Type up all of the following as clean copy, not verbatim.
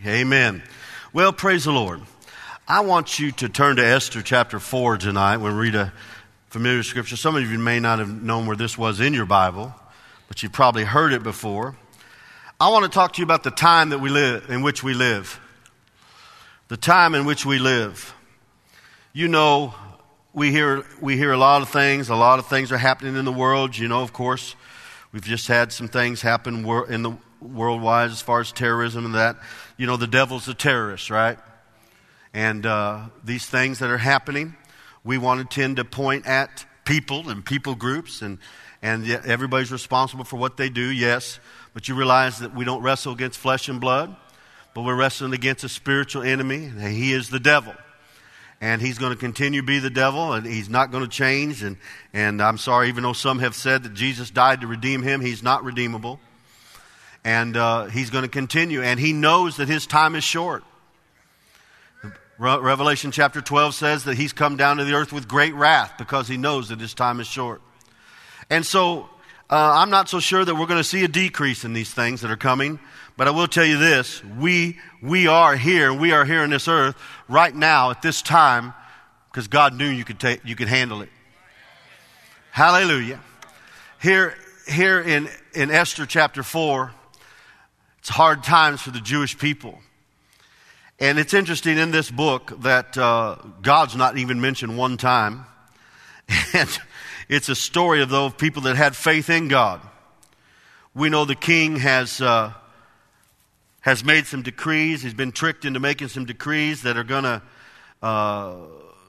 Amen. Well, praise the Lord. I want you to turn to Esther chapter 4 tonight. We'll read a familiar scripture. Some of you may not have known where this was in your Bible, but you've probably heard it before. I want to talk to you about the time that we live, in which we live. The time in which we live. You know, we hear a lot of things. A lot of things are happening in the world. You know, of course, we've just had some things happen in the worldwide as far as terrorism and that. You know, the devil's a terrorist, right? And these things that are happening, we want to tend to point at people and people groups, and everybody's responsible for what they do, yes. But you realize that we don't wrestle against flesh and blood, but we're wrestling against a spiritual enemy, and he is the devil. And he's going to continue to be the devil, and he's not going to change. And I'm sorry, even though some have said that Jesus died to redeem him, he's not redeemable. And he's going to continue. And he knows that his time is short. Revelation chapter 12 says that he's come down to the earth with great wrath because he knows that his time is short. And so I'm not so sure that we're going to see a decrease in these things that are coming. But I will tell you this, we are here in this earth right now at this time because God knew you could handle it. Hallelujah. Here in Esther chapter 4, it's hard times for the Jewish people. And it's interesting in this book that God's not even mentioned one time. And it's a story of those people that had faith in God. We know the king has made some decrees. He's been tricked into making some decrees that are going to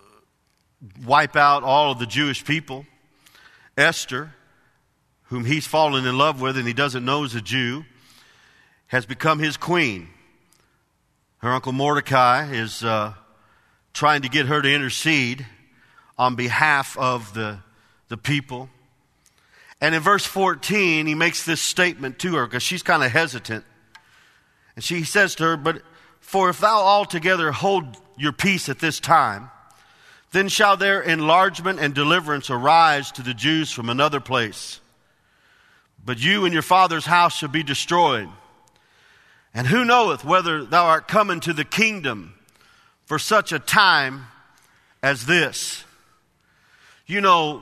wipe out all of the Jewish people. Esther, whom he's fallen in love with and he doesn't know is a Jew, has become his queen. Her uncle Mordecai is trying to get her to intercede on behalf of the people. And in verse 14, he makes this statement to her because she's kind of hesitant. And she says to her, "But for if thou altogether hold your peace at this time, then shall there enlargement and deliverance arise to the Jews from another place. But you and your father's house shall be destroyed. And who knoweth whether thou art come into the kingdom for such a time as this?" You know,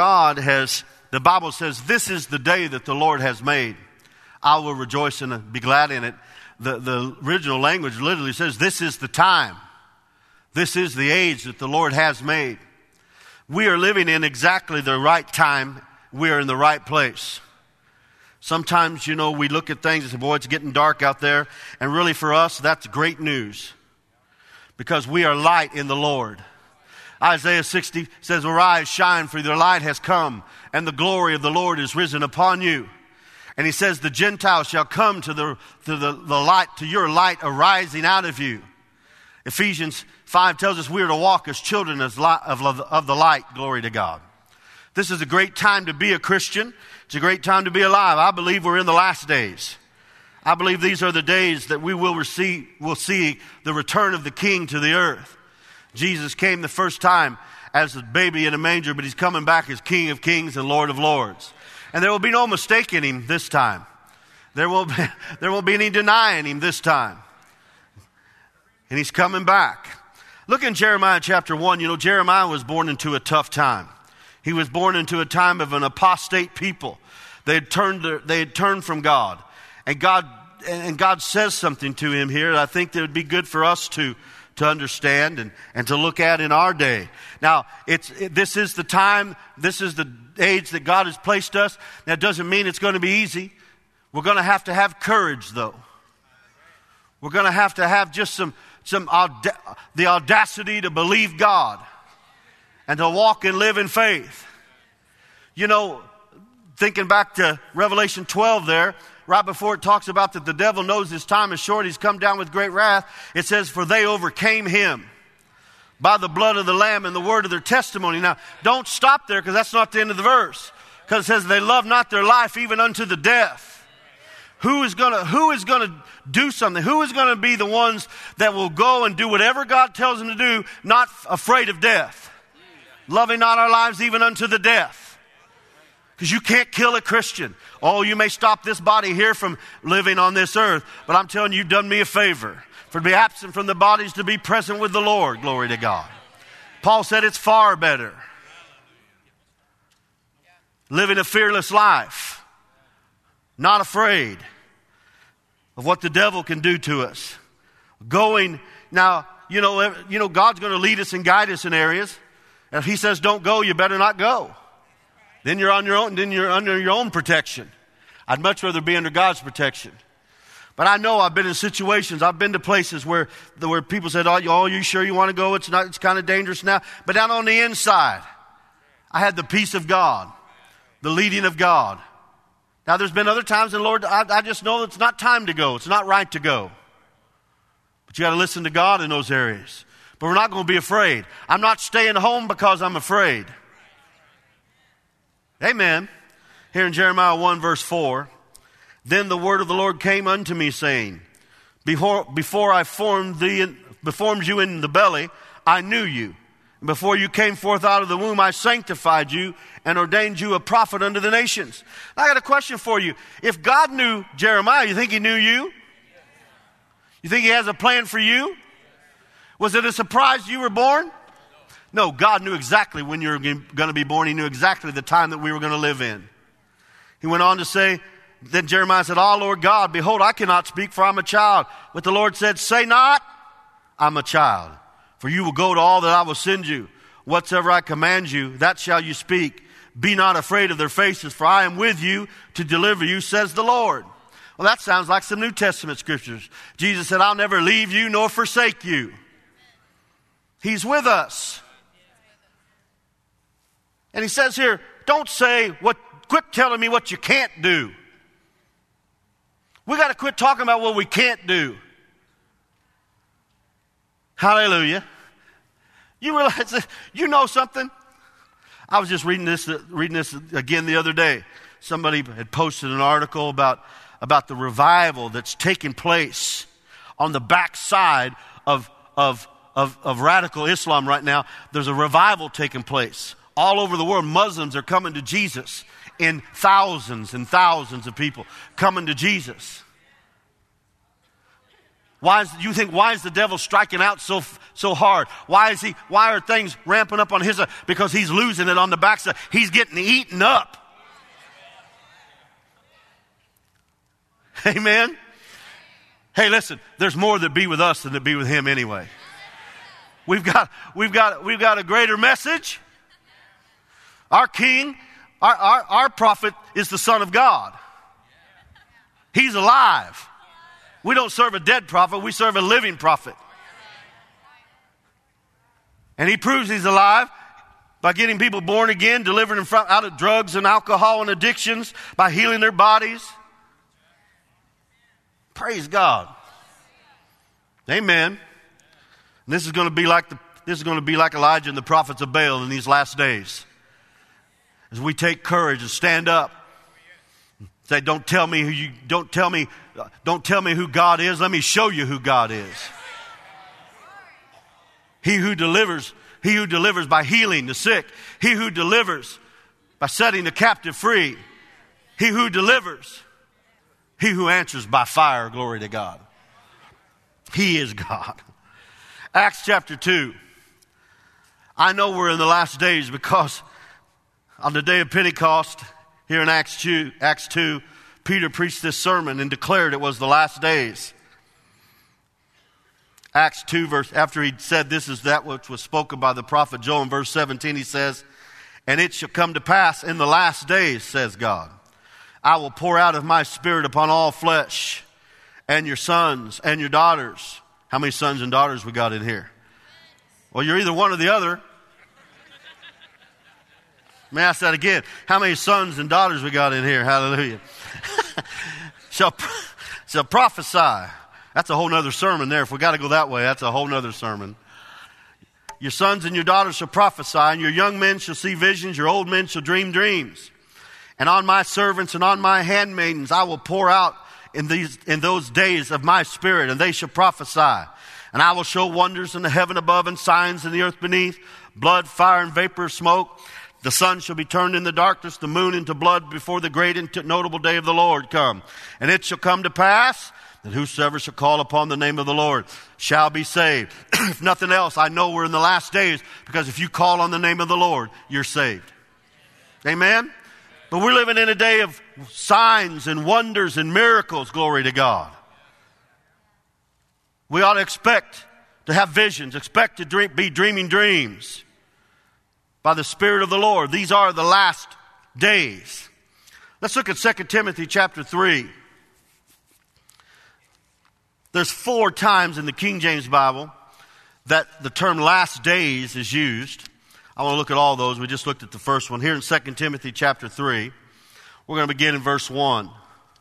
the Bible says, "This is the day that the Lord has made. I will rejoice and be glad in it." The original language literally says, "This is the time. This is the age that the Lord has made." We are living in exactly the right time. We are in the right place. Sometimes, you know, we look at things and say, boy, it's getting dark out there. And really for us, that's great news. Because we are light in the Lord. Isaiah 60 says, "Arise, shine, for your light has come, and the glory of the Lord is risen upon you." And he says, "The Gentiles shall come to the light, to your light arising out of you." Ephesians 5 tells us we are to walk as children of the light. Glory to God. This is a great time to be a Christian. It's a great time to be alive. I believe we're in the last days. I believe these are the days that we will see the return of the King to the earth. Jesus came the first time as a baby in a manger, but he's coming back as King of Kings and Lord of Lords. And there will be no mistaking him this time. There won't be any denying him this time. And he's coming back. Look in Jeremiah chapter 1. You know, Jeremiah was born into a tough time. He was born into a time of an apostate people. They had turned from God. And God says something to him here that I think that would be good for us to understand and to look at in our day. Now, this is the time, this is the age that God has placed us. That doesn't mean it's going to be easy. We're going to have courage, though. We're going to have just the audacity to believe God and to walk and live in faith. You know, thinking back to Revelation 12 there, right before it talks about that the devil knows his time is short, he's come down with great wrath. It says, "For they overcame him by the blood of the Lamb and the word of their testimony." Now, don't stop there because that's not the end of the verse. Because it says, "They love not their life even unto the death." Who is going to do something? Who is going to be the ones that will go and do whatever God tells them to do, not afraid of death? Loving not our lives even unto the death. Because you can't kill a Christian. Oh, you may stop this body here from living on this earth, but I'm telling you, you've done me a favor. For to be absent from the body is to be present with the Lord. Glory to God. Paul said it's far better. Living a fearless life. Not afraid of what the devil can do to us. Going, now, you know, God's going to lead us and guide us in areas. And if he says don't go, you better not go. Then you're on your own, then you're under your own protection. I'd much rather be under God's protection. But I know I've been in situations, I've been to places where people said, oh, you sure you want to go? It's kind of dangerous now. But down on the inside, I had the peace of God, the leading of God. Now there's been other times, and Lord, I just know it's not time to go. It's not right to go. But you got to listen to God in those areas. But we're not going to be afraid. I'm not staying home because I'm afraid. Amen. Here in Jeremiah 1 verse 4, then the word of the Lord came unto me, saying, before I formed you in the belly, I knew you. And before you came forth out of the womb, I sanctified you and ordained you a prophet unto the nations. Now, I got a question for you. If God knew Jeremiah, you think he knew you? You think he has a plan for you? Was it a surprise you were born? No, God knew exactly when you were going to be born. He knew exactly the time that we were going to live in. He went on to say, then Jeremiah said, Ah, Lord God, behold, I cannot speak, for I'm a child. But the Lord said, say not, I'm a child. For you will go to all that I will send you. Whatsoever I command you, that shall you speak. Be not afraid of their faces, for I am with you to deliver you, says the Lord. Well, that sounds like some New Testament scriptures. Jesus said, I'll never leave you nor forsake you. He's with us. And he says here, don't say quit telling me what you can't do. We got to quit talking about what we can't do. Hallelujah. You realize that, you know something? I was just reading this again the other day. Somebody had posted an article about the revival that's taking place on the backside of radical Islam right now. There's a revival taking place. All over the world, Muslims are coming to Jesus in thousands and thousands of people coming to Jesus. Why is the devil striking out so hard? Why are things ramping up on his side? Because he's losing it on the backside. He's getting eaten up. Amen. Hey, listen, there's more that be with us than that be with him anyway. We've got a greater message. Our king, our prophet is the Son of God. He's alive. We don't serve a dead prophet, we serve a living prophet. And he proves he's alive by getting people born again, delivering them out of drugs and alcohol and addictions, by healing their bodies. Praise God. Amen. And this is going to be like Elijah and the prophets of Baal in these last days. As we take courage and stand up. Say, don't tell me who God is. Let me show you who God is. He who delivers by healing the sick. He who delivers by setting the captive free. He who delivers. He who answers by fire. Glory to God. He is God. Acts chapter 2. I know we're in the last days because on the day of Pentecost, here in Acts 2, Peter preached this sermon and declared it was the last days. Acts 2, verse, after he said this is that which was spoken by the prophet Joel, in verse 17, he says, and it shall come to pass in the last days, says God, I will pour out of my spirit upon all flesh, and your sons and your daughters. How many sons and daughters we got in here? Well, you're either one or the other. Let me ask that again. How many sons and daughters we got in here? Hallelujah. shall prophesy. That's a whole nother sermon there. If we got to go that way, that's a whole nother sermon. Your sons and your daughters shall prophesy, and your young men shall see visions, your old men shall dream dreams. And on my servants and on my handmaidens I will pour out in those days of my spirit, and they shall prophesy. And I will show wonders in the heaven above and signs in the earth beneath, blood, fire, and vapor of smoke. The sun shall be turned into darkness, the moon into blood before the great and notable day of the Lord come. And it shall come to pass that whosoever shall call upon the name of the Lord shall be saved. If nothing else, I know we're in the last days, because if you call on the name of the Lord, you're saved. Amen? But we're living in a day of signs and wonders and miracles, glory to God. We ought to expect to have visions, expect to be dreaming dreams by the Spirit of the Lord. These are the last days. Let's look at 2 Timothy chapter 3. There's 4 times in the King James Bible that the term last days is used. I want to look at all those. We just looked at the first one. Here in 2 Timothy chapter 3, we're going to begin in verse 1.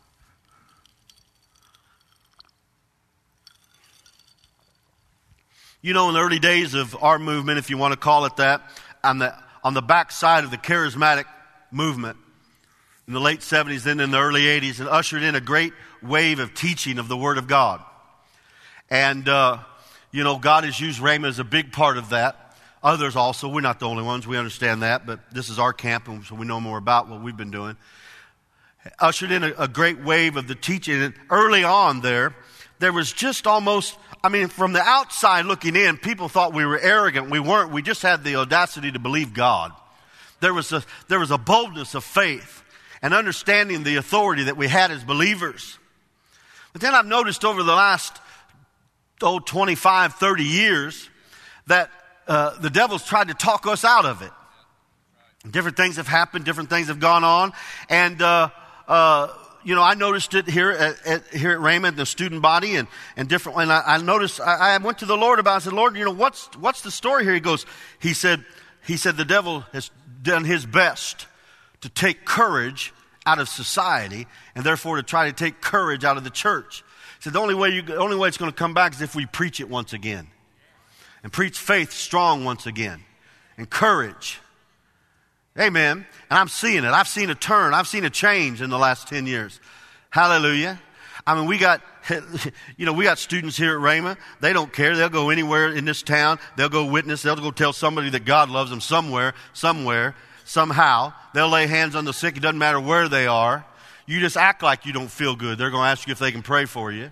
You know, in the early days of our movement, if you want to call it that, on the backside of the charismatic movement, in the late 70s, then in the early 80s, it ushered in a great wave of teaching of the Word of God. And, you know, God has used Rhema as a big part of that. Others also, we're not the only ones, we understand that, but this is our camp, and so we know more about what we've been doing. Ushered in a great wave of the teaching. And early on there was just almost, I mean, from the outside looking in, people thought we were arrogant. We weren't. We just had the audacity to believe God. There was a boldness of faith and understanding the authority that we had as believers. But then I've noticed over the last 25, 30 years that the devil's tried to talk us out of it. Different things have happened. Different things have gone on. And, you know, I noticed it here at Rhema, the student body, and different. And I noticed, I went to the Lord about it. I said, Lord, you know, what's the story here? He said the devil has done his best to take courage out of society, and therefore to try to take courage out of the church. He said the only way it's going to come back is if we preach it once again. And preach faith strong once again. And courage. Amen. And I'm seeing it. I've seen a turn. I've seen a change in the last 10 years. Hallelujah. I mean, we got students here at Rhema. They don't care. They'll go anywhere in this town. They'll go witness. They'll go tell somebody that God loves them somewhere, somehow. They'll lay hands on the sick. It doesn't matter where they are. You just act like you don't feel good. They're going to ask you if they can pray for you.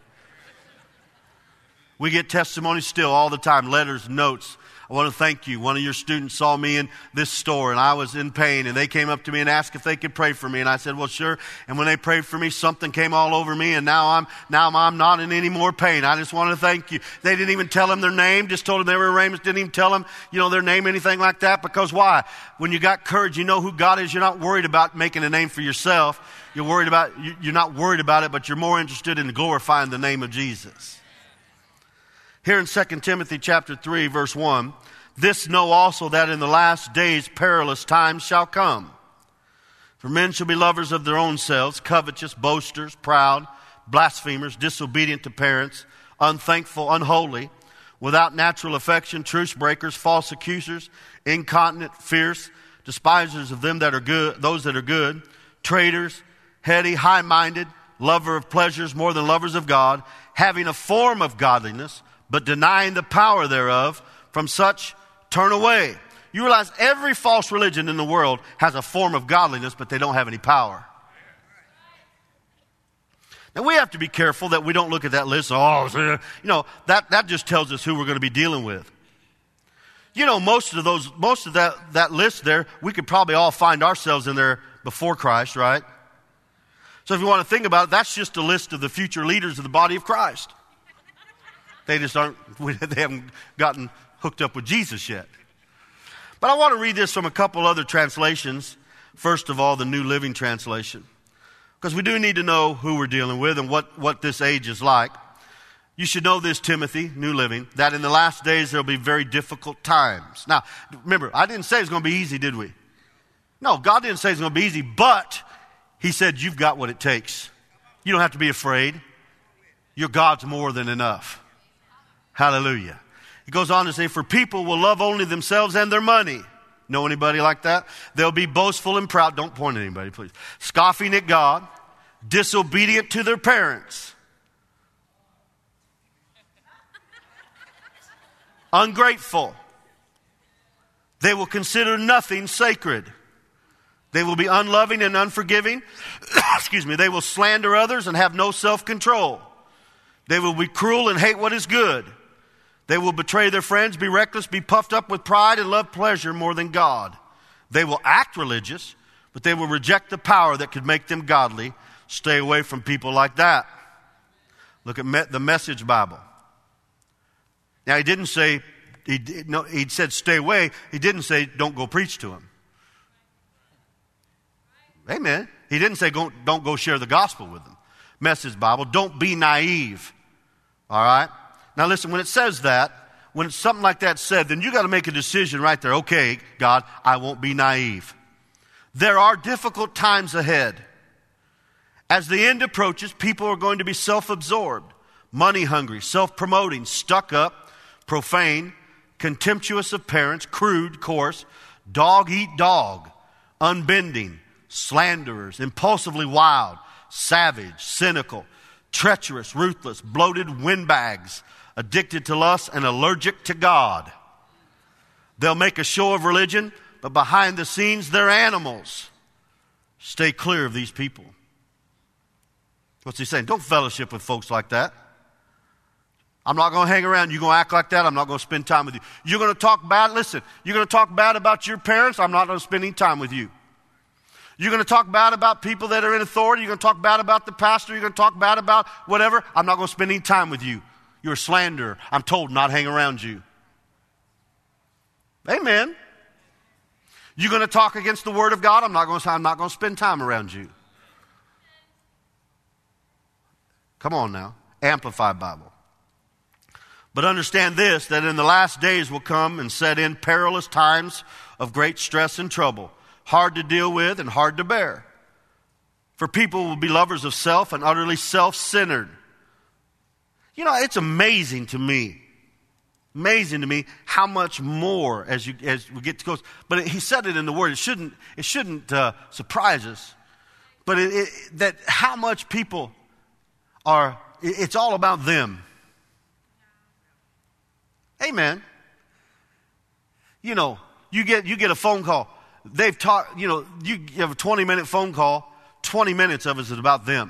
We get testimonies still all the time, letters, notes. I want to thank you. One of your students saw me in this store, and I was in pain, and they came up to me and asked if they could pray for me, and I said, well, sure. And when they prayed for me, something came all over me, and now I'm not in any more pain. I just want to thank you. They didn't even tell them their name, just told them they were Ramos, didn't even tell them, their name, anything like that, because why? When you got courage, you know who God is. You're not worried about making a name for yourself. You're not worried about it, but you're more interested in glorifying the name of Jesus. Here in 2 Timothy chapter 3, verse 1, this know also that in the last days perilous times shall come. For men shall be lovers of their own selves, covetous, boasters, proud, blasphemers, disobedient to parents, unthankful, unholy, without natural affection, truce breakers, false accusers, incontinent, fierce, despisers of them that are good, those that are good, traitors, heady, high-minded, lover of pleasures more than lovers of God, having a form of godliness, but denying the power thereof. From such turn away. You realize every false religion in the world has a form of godliness, but they don't have any power. Now we have to be careful that we don't look at that list. That just tells us who we're going to be dealing with. Most of that list there, we could probably all find ourselves in there before Christ, right? So if you want to think about it, that's just a list of the future leaders of the body of Christ. They haven't gotten hooked up with Jesus yet. But I want to read this from a couple other translations. First of all, the New Living Translation. Because we do need to know who we're dealing with and what this age is like. You should know this, Timothy, New Living, that in the last days there will be very difficult times. Now, remember, I didn't say it's going to be easy, did we? No, God didn't say it's going to be easy, but He said you've got what it takes. You don't have to be afraid. Your God's more than enough. Hallelujah. He goes on to say, for people will love only themselves and their money. Know anybody like that? They'll be boastful and proud. Don't point at anybody, please. Scoffing at God, disobedient to their parents, ungrateful. They will consider nothing sacred. They will be unloving and unforgiving. They will slander others and have no self-control. They will be cruel and hate what is good. They will betray their friends, be reckless, be puffed up with pride, and love pleasure more than God. They will act religious, but they will reject the power that could make them godly. Stay away from people like that. Look at the Message Bible. Now, he didn't say, he said stay away. He didn't say don't go preach to them. Amen. He didn't say don't go share the gospel with them. Message Bible, don't be naive. All right? Now listen, when it says that, when it's something like that said, then you got to make a decision right there. Okay, God, I won't be naive. There are difficult times ahead. As the end approaches, people are going to be self-absorbed, money-hungry, self-promoting, stuck-up, profane, contemptuous of parents, crude, coarse, dog-eat-dog, unbending, slanderers, impulsively wild, savage, cynical, treacherous, ruthless, bloated windbags, addicted to lust and allergic to God. They'll make a show of religion, but behind the scenes, they're animals. Stay clear of these people. What's he saying? Don't fellowship with folks like that. I'm not going to hang around. You're going to act like that. I'm not going to spend time with you. You're going to talk bad. Listen, you're going to talk bad about your parents. I'm not going to spend any time with you. You're going to talk bad about people that are in authority. You're going to talk bad about the pastor. You're going to talk bad about whatever. I'm not going to spend any time with you. You're a slanderer. I'm told not hang around you. Amen. You're going to talk against the word of God. I'm not going to spend time around you. Come on now. Amplified Bible. But understand this, that in the last days will come and set in perilous times of great stress and trouble, hard to deal with and hard to bear. For people will be lovers of self and utterly self-centered. You know, it's amazing to me how much more as we get to go. But he said it in the Word. It shouldn't surprise us. But that how much people are. It's all about them. Amen. You know, you get a phone call. They've talked. You know, you have a 20-minute phone call. 20 minutes of it is about them.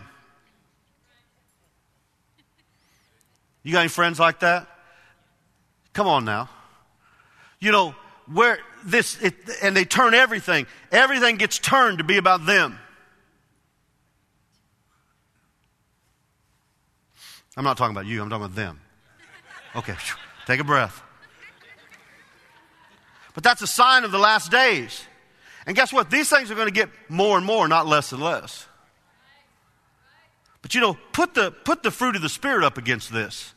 You got any friends like that? Come on now. You know, and they turn everything. Everything gets turned to be about them. I'm not talking about you, I'm talking about them. Okay, take a breath. But that's a sign of the last days. And guess what? These things are going to get more and more, not less and less. But you know, put the fruit of the Spirit up against this.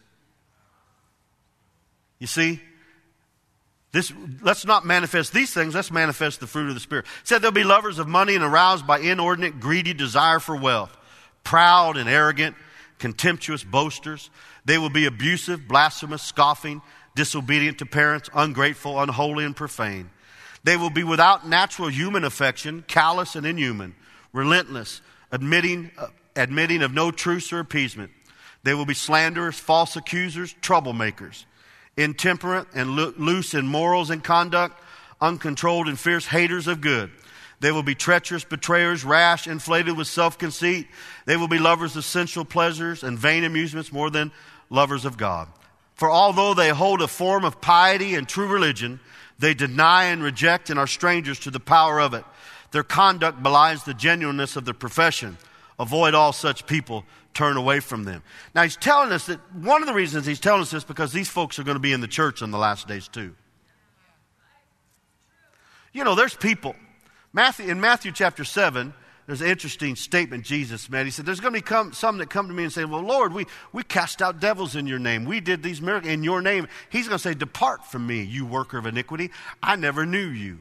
You see? Let's not manifest these things, let's manifest the fruit of the Spirit. It said they'll be lovers of money and aroused by inordinate, greedy desire for wealth, proud and arrogant, contemptuous boasters. They will be abusive, blasphemous, scoffing, disobedient to parents, ungrateful, unholy, and profane. They will be without natural human affection, callous and inhuman, relentless, admitting of no truce or appeasement. They will be slanderers, false accusers, troublemakers, intemperate and loose in morals and conduct, uncontrolled and fierce haters of good. They will be treacherous, betrayers, rash, inflated with self-conceit. They will be lovers of sensual pleasures and vain amusements more than lovers of God. For although they hold a form of piety and true religion, they deny and reject and are strangers to the power of it. Their conduct belies the genuineness of their profession. Avoid all such people. Turn away from them. Now he's telling us that one of the reasons he's telling us this because these folks are going to be in the church in the last days too. You know, there's people. In Matthew chapter 7, there's an interesting statement Jesus made. He said, there's going to be some that come to me and say, well, Lord, we cast out devils in your name. We did these miracles in your name. He's going to say, depart from me, you worker of iniquity. I never knew you.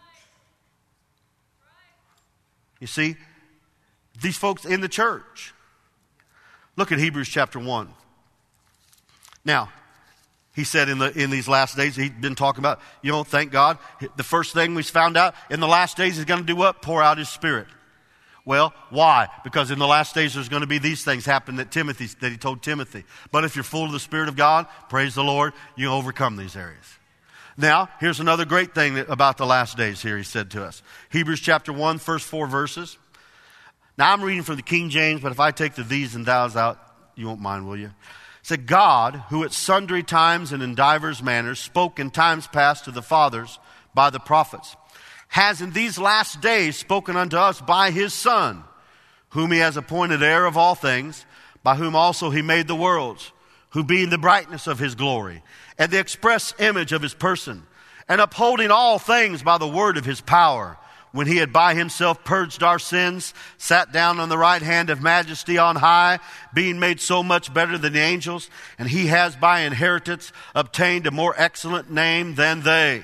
You see, these folks in the church. Look at Hebrews chapter 1. Now, he said in these last days, he's been talking about, you know, thank God. The first thing we found out, in the last days he's going to do what? Pour out his Spirit. Well, why? Because in the last days there's going to be these things happen that he told Timothy. But if you're full of the Spirit of God, praise the Lord, you overcome these areas. Now, here's another great thing about the last days here he said to us. Hebrews chapter 1, first 4 verses. Now, I'm reading from the King James, but if I take the these and thous out, you won't mind, will you? said, God, who at sundry times and in divers manners spoke in times past to the fathers by the prophets, has in these last days spoken unto us by his Son, whom he has appointed heir of all things, by whom also he made the worlds, who being the brightness of his glory, and the express image of his person, and upholding all things by the word of his power, when he had by himself purged our sins, sat down on the right hand of majesty on high, being made so much better than the angels, and he has by inheritance obtained a more excellent name than they.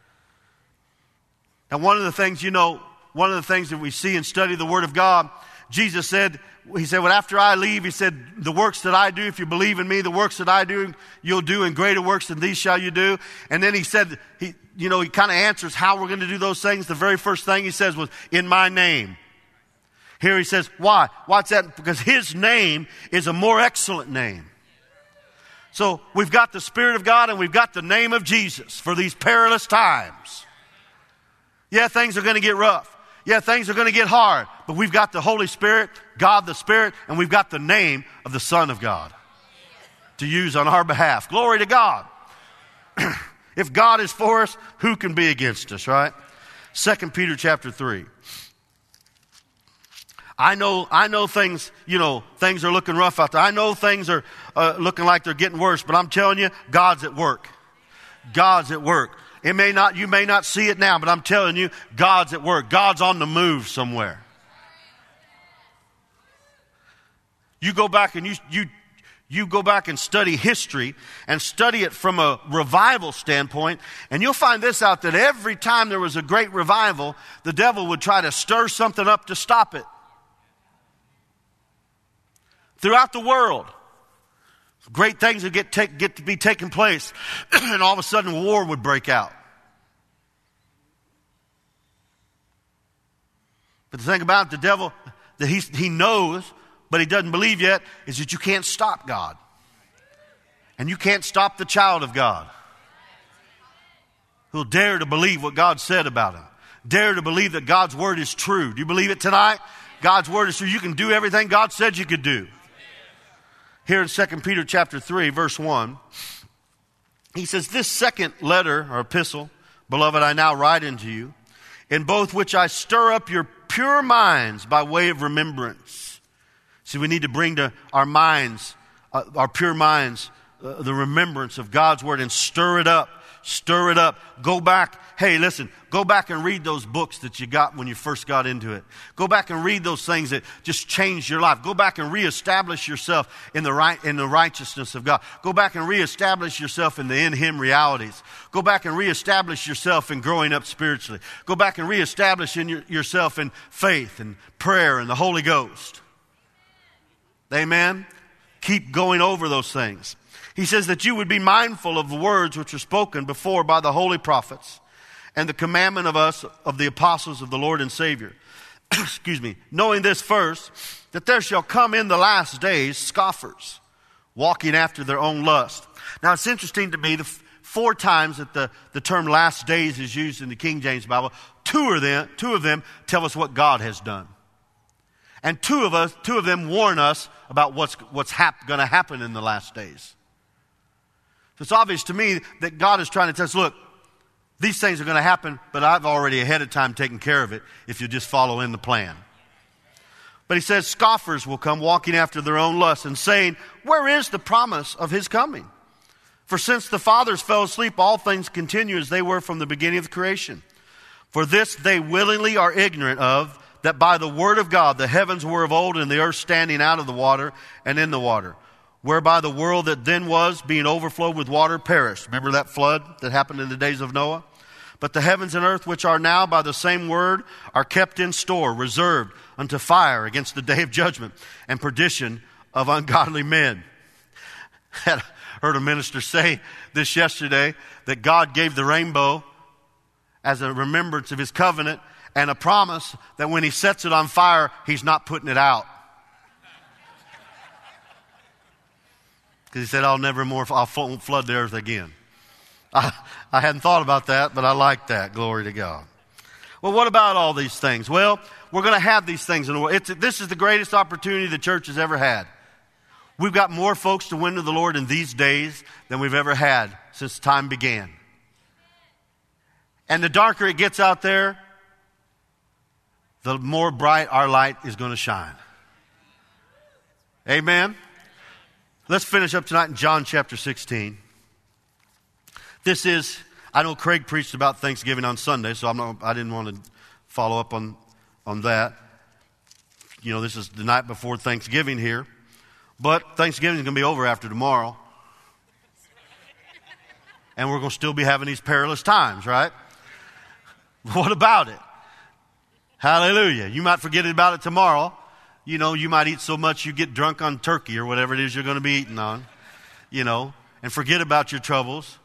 Now, one of the things that we see and study the Word of God, Jesus said, well, after I leave, he said, the works that I do, if you believe in me, the works that I do, you'll do, and greater works than these shall you do. And then he said, he kind of answers how we're going to do those things. The very first thing he says was, in my name. Here he says, why? What's that? Because his name is a more excellent name. So we've got the Spirit of God and we've got the name of Jesus for these perilous times. Yeah, things are going to get rough. Yeah, things are going to get hard. But we've got the Holy Spirit, God the Spirit, and we've got the name of the Son of God to use on our behalf. Glory to God. If God is for us, who can be against us, right? 2 Peter chapter 3. I know things, things are looking rough out there. I know things are looking like they're getting worse, but I'm telling you, God's at work. God's at work. You may not see it now, but I'm telling you, God's at work. God's on the move somewhere. You go back and you go back and study history and study it from a revival standpoint, and you'll find this out, that every time there was a great revival, the devil would try to stir something up to stop it. Throughout the world, great things would get to be taking place, and all of a sudden war would break out. But the thing about the devil that he knows, but he doesn't believe yet, is that you can't stop God. And you can't stop the child of God who'll dare to believe what God said about him. Dare to believe that God's word is true. Do you believe it tonight? God's word is true. You can do everything God said you could do. Here in 2 Peter chapter 3, verse 1, he says, this second letter or epistle, beloved, I now write unto you, in both which I stir up your pure minds by way of remembrance. See, we need to bring to our minds, our pure minds, the remembrance of God's word and stir it up. Stir it up. Go back. Hey, listen, go back and read those books that you got when you first got into it. Go back and read those things that just changed your life. Go back and reestablish yourself in the righteousness of God. Go back and reestablish yourself in the in Him realities. Go back and reestablish yourself in growing up spiritually. Go back and reestablish yourself in faith and prayer and the Holy Ghost. Amen? Keep going over those things. He says that you would be mindful of the words which were spoken before by the holy prophets and the commandment of us, of the apostles of the Lord and Savior. Excuse me. Knowing this first, that there shall come in the last days scoffers, walking after their own lust. Now it's interesting to me, the 4 times that the term last days is used in the King James Bible, two of them tell us what God has done. And two of them warn us about what's going to happen in the last days. So it's obvious to me that God is trying to tell us, look, these things are going to happen, but I've already ahead of time taken care of it if you just follow in the plan. But he says, scoffers will come walking after their own lusts and saying, where is the promise of his coming? For since the fathers fell asleep, all things continue as they were from the beginning of the creation. For this they willingly are ignorant of, that by the word of God the heavens were of old and the earth standing out of the water and in the water. Whereby the world that then was, being overflowed with water, perished. Remember that flood that happened in the days of Noah? But the heavens and earth, which are now by the same word, are kept in store, reserved unto fire against the day of judgment and perdition of ungodly men. I heard a minister say this yesterday, that God gave the rainbow as a remembrance of his covenant and a promise that when he sets it on fire, he's not putting it out. Because he said, I'll won't flood the earth again. I hadn't thought about that, but I like that. Glory to God. Well, what about all these things? Well, we're going to have these things in the world. This is the greatest opportunity the church has ever had. We've got more folks to win to the Lord in these days than we've ever had since time began. And the darker it gets out there, the more bright our light is going to shine. Amen? Let's finish up tonight in John chapter 16. This is, I know Craig preached about Thanksgiving on Sunday, so I didn't want to follow up on that. You know, this is the night before Thanksgiving here. But Thanksgiving is going to be over after tomorrow. And we're going to still be having these perilous times, right? What about it? Hallelujah. You might forget about it tomorrow. You know, you might eat so much you get drunk on turkey or whatever it is you're going to be eating on, you know, and forget about your troubles.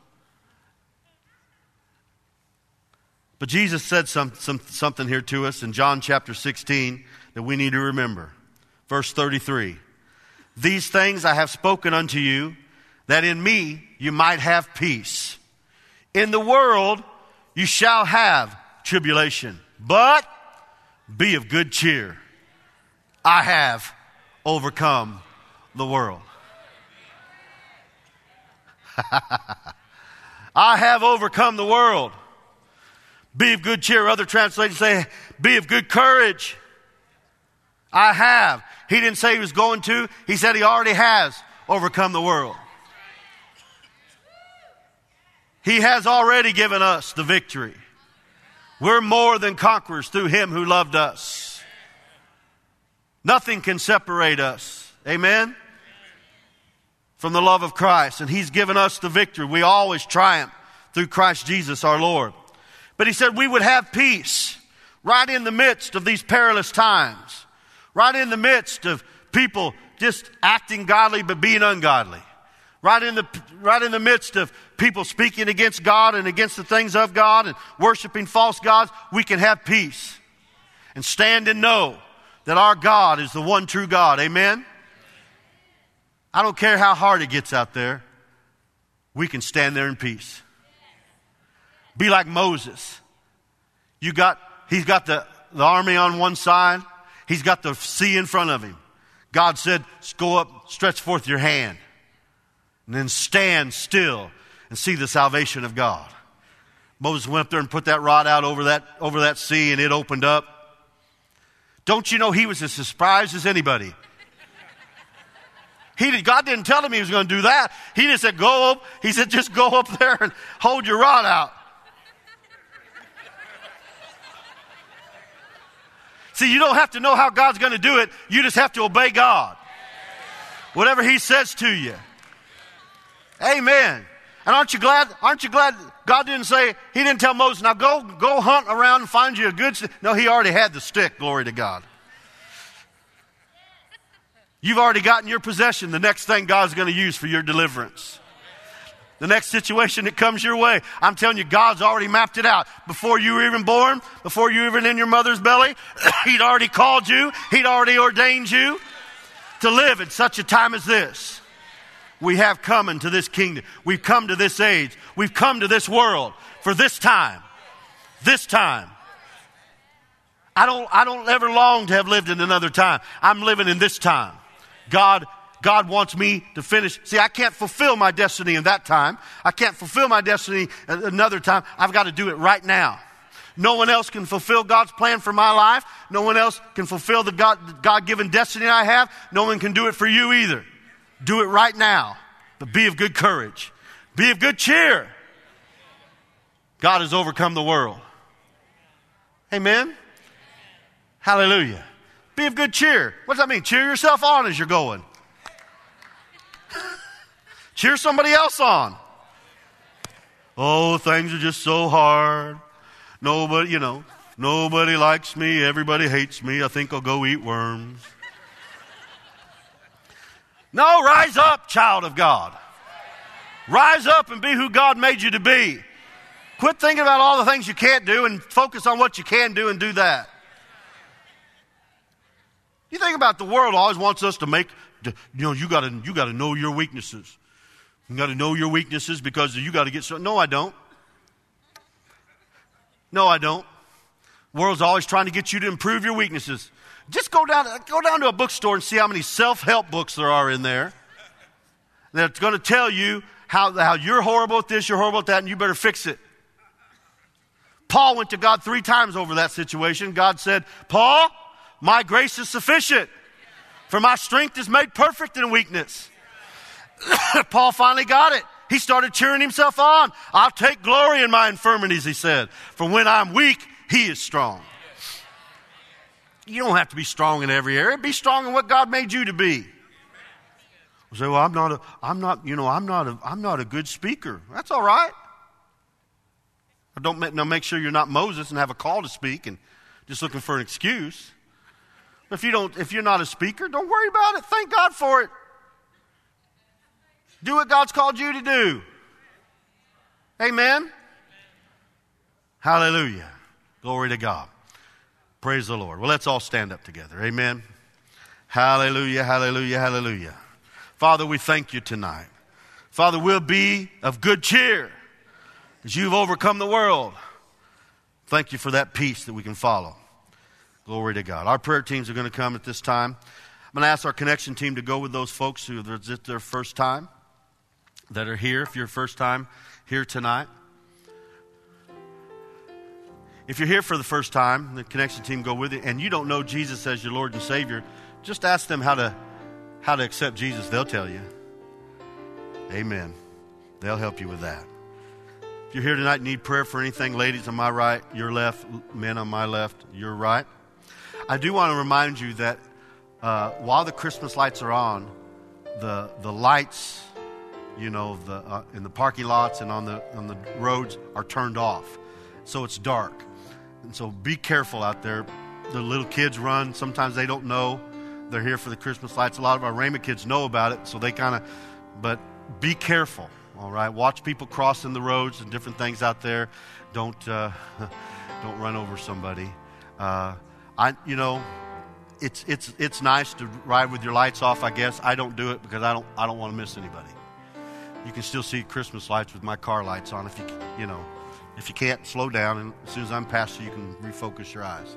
But Jesus said something here to us in John chapter 16 that we need to remember. Verse 33. These things I have spoken unto you, that in me you might have peace. In the world you shall have tribulation, but be of good cheer. I have overcome the world. I have overcome the world. Be of good cheer. Other translations say, be of good courage. I have. He didn't say he was going to. He said he already has overcome the world. He has already given us the victory. We're more than conquerors through him who loved us. Nothing can separate us. Amen? From the love of Christ. And he's given us the victory. We always triumph through Christ Jesus our Lord. But he said we would have peace right in the midst of these perilous times. Right in the midst of people just acting godly but being ungodly. Right in the midst of people speaking against God and against the things of God and worshiping false gods, we can have peace and stand and know that our God is the one true God. Amen? I don't care how hard it gets out there. We can stand there in peace. Be like Moses. He's got the army on one side. He's got the sea in front of him. God said, go up, stretch forth your hand. And then stand still and see the salvation of God. Moses went up there and put that rod out over that sea, and it opened up. Don't you know he was as surprised as anybody? God didn't tell him he was going to do that. He just said, go up. He said, just go up there and hold your rod out. See, you don't have to know how God's going to do it. You just have to obey God. Whatever he says to you. Amen. And aren't you glad God didn't say, he didn't tell Moses, now go hunt around and find you a good stick. No, he already had the stick, glory to God. You've already got in your possession the next thing God's going to use for your deliverance. The next situation that comes your way, I'm telling you, God's already mapped it out. Before you were even born, before you were even in your mother's belly, he'd already called you, he'd already ordained you to live at such a time as this. We have come into this kingdom. We've come to this age. We've come to this world for this time. This time. I don't ever long to have lived in another time. I'm living in this time. God wants me to finish. See, I can't fulfill my destiny in that time. I can't fulfill my destiny another time. I've got to do it right now. No one else can fulfill God's plan for my life. No one else can fulfill the God-given destiny I have. No one can do it for you either. Do it right now, but be of good courage. Be of good cheer. God has overcome the world. Amen? Hallelujah. Be of good cheer. What does that mean? Cheer yourself on as you're going. Cheer somebody else on. Oh, things are just so hard. Nobody likes me. Everybody hates me. I think I'll go eat worms. No, rise up, child of God. Rise up and be who God made you to be. Quit thinking about all the things you can't do and focus on what you can do and do that. You think about the world always wants us to you got to know your weaknesses. You got to know your weaknesses because you got to get no, I don't. No, I don't. The world's always trying to get you to improve your weaknesses. Just go down to a bookstore and see how many self-help books there are in there. That's going to tell you how you're horrible at this, you're horrible at that, and you better fix it. Paul went to God 3 times over that situation. God said, Paul, my grace is sufficient, for my strength is made perfect in weakness. Paul finally got it. He started cheering himself on. I'll take glory in my infirmities, he said. For when I'm weak, he is strong. You don't have to be strong in every area. Be strong in what God made you to be. You say, well, I'm not a good speaker. That's all right. Make sure you're not Moses and have a call to speak and just looking for an excuse. If you're not a speaker, don't worry about it. Thank God for it. Do what God's called you to do. Amen? Hallelujah. Glory to God. Praise the Lord. Well, let's all stand up together. Amen. Hallelujah, hallelujah, hallelujah. Father, we thank you tonight. Father, we'll be of good cheer as you've overcome the world. Thank you for that peace that we can follow. Glory to God. Our prayer teams are going to come at this time. I'm going to ask our connection team to go with those folks who it's their first time that are here. If you're first time here tonight. If you're here for the first time, the connection team go with you, and you don't know Jesus as your Lord and Savior, just ask them how to accept Jesus. They'll tell you. Amen. They'll help you with that. If you're here tonight and need prayer for anything, ladies on my right, your left, men on my left, your right. I do want to remind you that while the Christmas lights are on, the lights, in the parking lots and on the roads are turned off, so it's dark. And so be careful out there. The little kids run. Sometimes they don't know they're here for the Christmas lights. A lot of our Rhema kids know about it, so they but be careful. All right, watch people crossing the roads and different things out there. Don't run over somebody. It's nice to ride with your lights off. I guess I don't do it because I don't want to miss anybody. You can still see Christmas lights with my car lights on. If you can't, slow down, and as soon as I'm past you can refocus your eyes.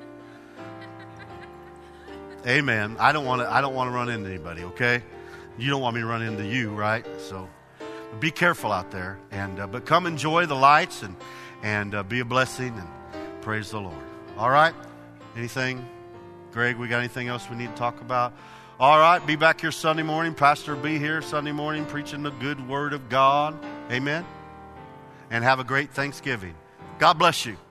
Amen. I don't want to run into anybody. Okay, you don't want me to run into you, right? So. Be careful out there, but come enjoy the lights and be a blessing and praise the Lord. All right? Anything? Greg, we got anything else we need to talk about? All right, be back here Sunday morning. Pastor will be here Sunday morning preaching the good word of God. Amen? And have a great Thanksgiving. God bless you.